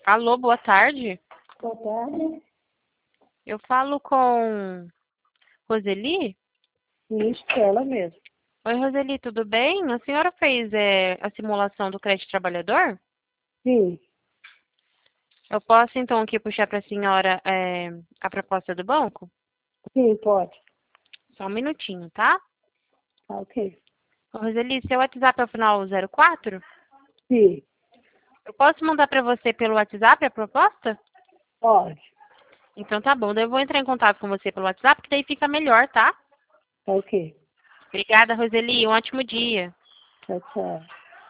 Alô, boa tarde. Boa tarde. Eu falo com Roseli? Isso, ela mesmo. Oi, Roseli, tudo bem? A senhora fez a simulação do crédito trabalhador? Sim, Eu posso, então, aqui puxar para a senhora a proposta do banco? sim, pode. Só um minutinho, tá? Ah, ok. Ô, Roseli, seu WhatsApp é o final 04? Sim, Eu posso mandar para você pelo WhatsApp a proposta? pode. Então tá bom, daí eu vou entrar em contato com você pelo WhatsApp, que daí fica melhor, tá? Ok. Obrigada, Roseli, um ótimo dia. Tchau, tchau.